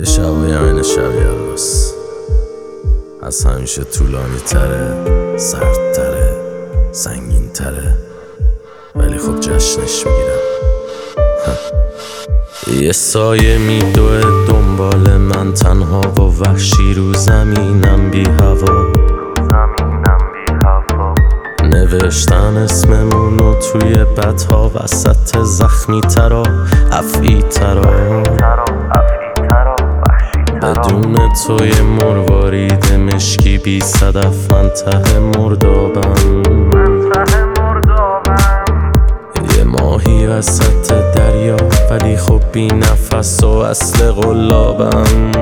یه شبایی همین شب یلداست، از همیشه طولانی تره، سردتره، سنگین تره، ولی خب جشنش میگیرم. یه سایه میدوه دنبال من تنها و وحشی رو زمینم بی هوا. نوشتن اسممونو توی بدها وسط زخمی ترا افعی ترا. بدون توی مروارید مشکی بی صدف من ته مردابم. یه ماهی وسط دریا ولی خب بی نفس و اصل قلابم.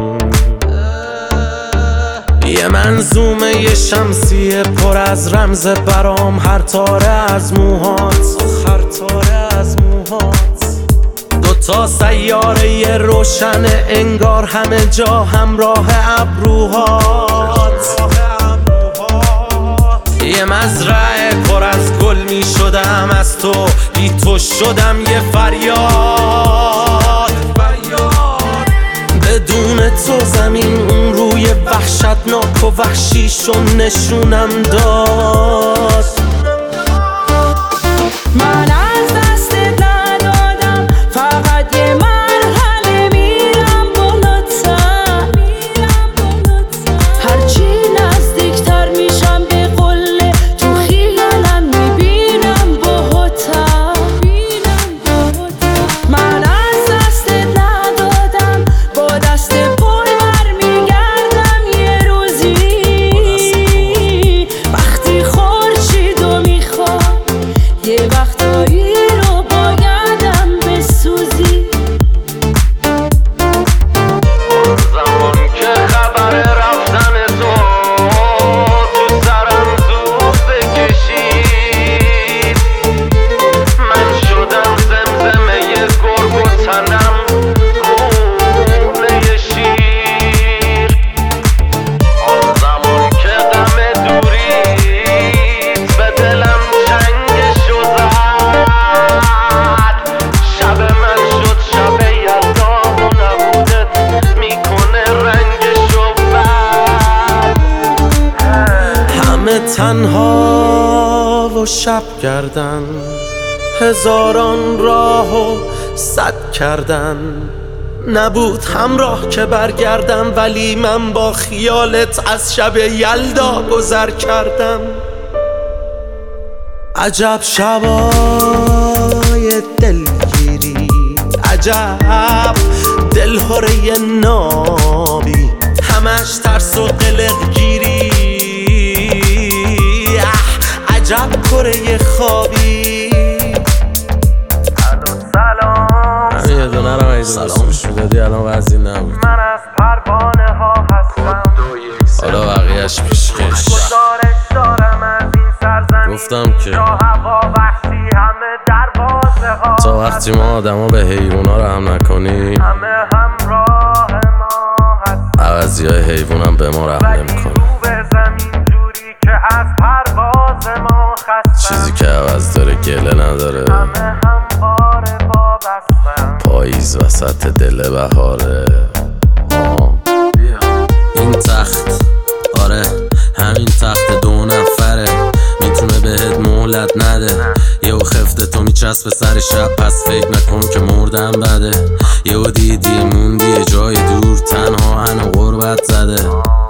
یه منظومه یه شمسیه پر از رمز برام، هر تاره از موهات، هر تاره از موهات. دوتا سیاره یه روشنه انگار همه جا همراه ابروهات. یه مزرعه پر از گل می شدم از تو، بی تو شدم یه فریاد. بدون تو زمین اون روی وحشتناک و وحشیشو نشونم داد. من از دستت ندادم، فقط یه مرحله میرم بالاتر. هرچی نزدیکتر میشم به قله تو خیالم میبینم باهاتر. من از دستت ندادم، با دست پر برمیگردم یه روزی. وقتی خورشیدو میخوام یه وقتایی رو بایدم بسوزی. زمان که خبر رفتن تو سرم زود بکشید، من شدم زمزمه گرگ و تنم خونه شیر. آن زمان که غم دوریت به دلم چنگشو زد، شب من شد شب یلدا و نبودت میکنه رنگشو بد. همه تنها و شب کردن، هزاران راه و صد کردن. نبود همراه که برگردم ولی من با خیالت از شب یلدا گذر کردم. عجب شبای دلگیری، عجب دلهوره نابی، همش ترس و قلقگیری. عجب کره خوابی. همین یه دونه رو ایزو سلامش میدادی الان وزی نبود. من از پروانه ها هستم، حالا بقیهش پیشکش. گزارش دارم از این سرزمین، گفتم که جا هوا وحشی همه دروازه ها. تا وقتی ما آدما به حیوونا رحم نکنی، همه همراه ما هست، عوضی های حیوون هم به ما رحم ولی نمیکنه. رو به زمین جوری که از پرواز ما خستم. چیزی که عوض داره گله نداره. همه همواره وابستم. پاییز وسط دل بهاره. این تخت، آره همین تخت 2 نفره، میتونه بهت مهلت نده. یهو خفته تو میچسبه سر شب، پس فکر نکن که مردم بده. یهو دیدی موندی یه جای دور، تنها هنو غربت زده.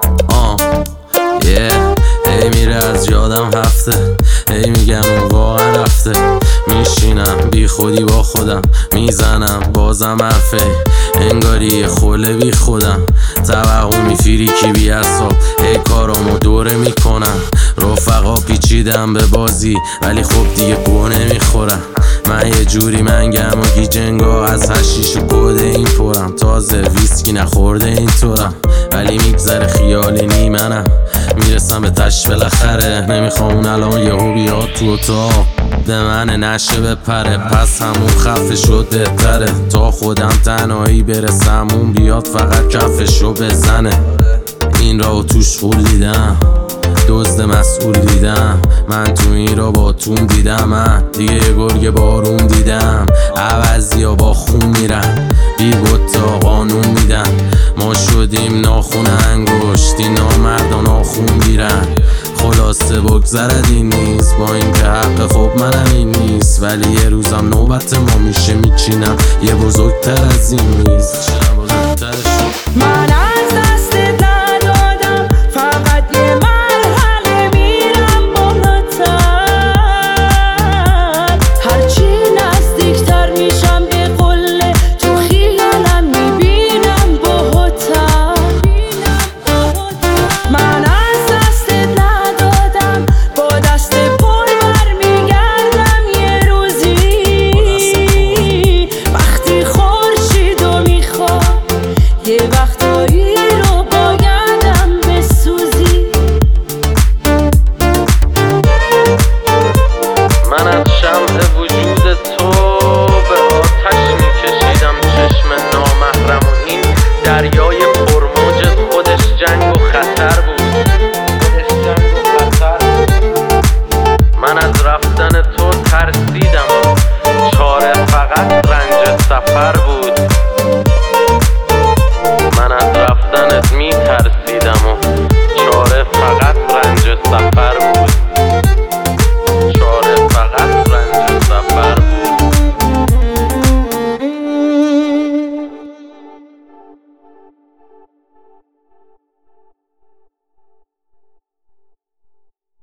هی میره از یادم هفته، هی میگم اون واقعا رفته. میشینم بی خودی با خودم، میزنم بازم حرفه، انگاری یه خوله بی خودم. توقع میفیری کی بی اصاب، هی کارامو دوره میکنم. رفقا پیچیدم به بازی ولی خب دیگه گوه نمیخورم. من یه جوری منگم و گیجنگا، از هشیش و کده این پرم. تازه ویسکی نخورده این طورم، ولی میگذره خیالی نیمنم. میرسم به تش بالاخره، نمیخوام اون الان یهو بیاد تو اتاق به من نشه بپره. پس همون خفه شده تره، تا خودم تنهایی برسم اون بیاد فقط کفشو بزنه. این راو توش خول دیدم، دزد مسئول دیدم، من تو این را با تون دیدم، من دیگه یه گرگ بارون دیدم. عوضی ها با خون میرن، بی بطا قانون میدن. ما شدیم ناخون انگشتی، نامردان آخون گیرن. خلاصه بگذرد این نیست، با این که حق خب منم این نیست، ولی یه روزم نوبت ما میشه میچینم یه بزرگتر از این میز. من